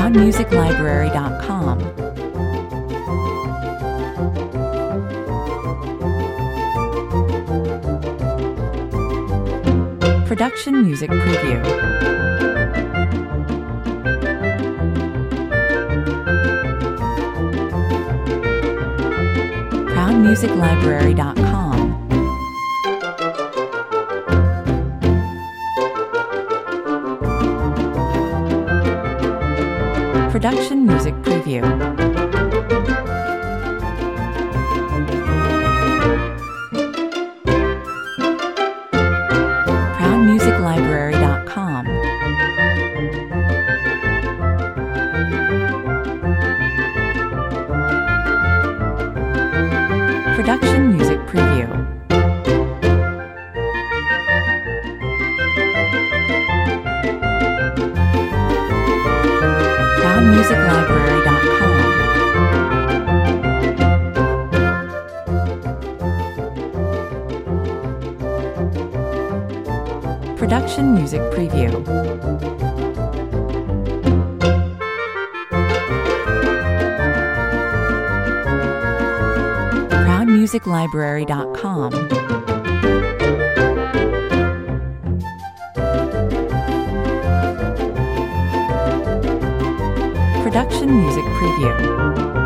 ProudMusicLibrary.com. Production Music Preview. ProudMusicLibrary.com. Production Music Preview. ProudMusicLibrary.com. Production Music Preview. ProudMusicLibrary.com. Production Music Preview. ProudMusicLibrary.com. Production Music Preview.